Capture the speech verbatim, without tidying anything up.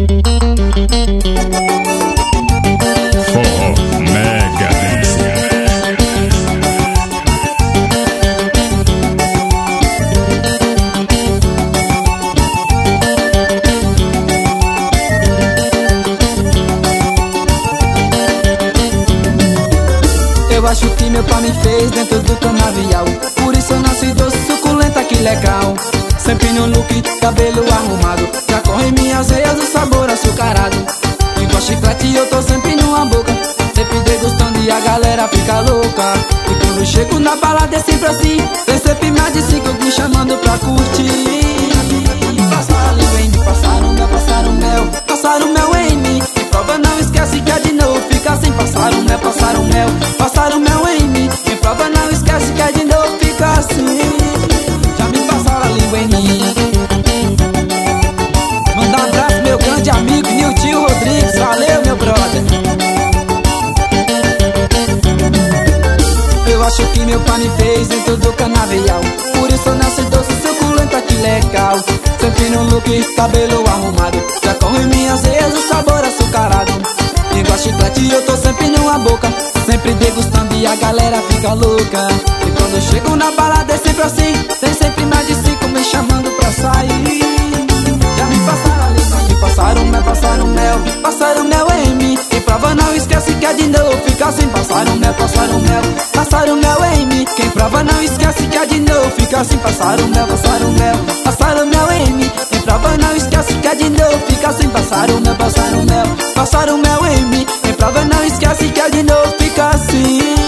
Eu acho que meu pai me fez dentro do canavial, por isso eu nasci doce, suculenta, que legal. Sempre no look, cabelo arrumado, já corre minhas veias o sabor açucarado. Igual chiclete eu tô sempre numa boca, sempre degustando e a galera fica louca. E quando eu chego na balada é sempre assim, tem sempre mais de cinco me chamando pra curtir. Passaram em mim, passaram mel, passaram mel, passaram mel em mim. E prova não esquece que é de novo, fica assim. Passaram mel, passaram mel, passaram mel em mim. E prova não esquece que é de novo, fica assim. Já me passaram a língua em mim. Manda um abraço meu grande amigo Nilton Rodrigues, valeu meu brother. Eu acho que meu pai me fez dentro do canavial, por isso eu nasci doce, suculenta, que legal. Sempre no look, cabelo arrumado, já corre minhas veias o sabor açucarado. Igual chiclete eu tô sempre numa boca, sempre degustando e a galera fica louca. E quando eu chego na balada é sempre assim, tem sempre mais de cinco me chamando pra sair. Já me passaram a língua, me passaram mel, passaram mel, passaram mel em mim. E prova não esquece que é de novo, fica assim. Passaram mel, passaram mel, passaram mel em mim. Quem prova não esquece que é de novo, fica assim. Passaram mel, passaram mel, passaram mel em mim. Quem prova não esquece que é de novo, fica assim. Passaram mel, passaram mel, passaram mel em mim. Quem prova não esquece que é de novo, fica assim.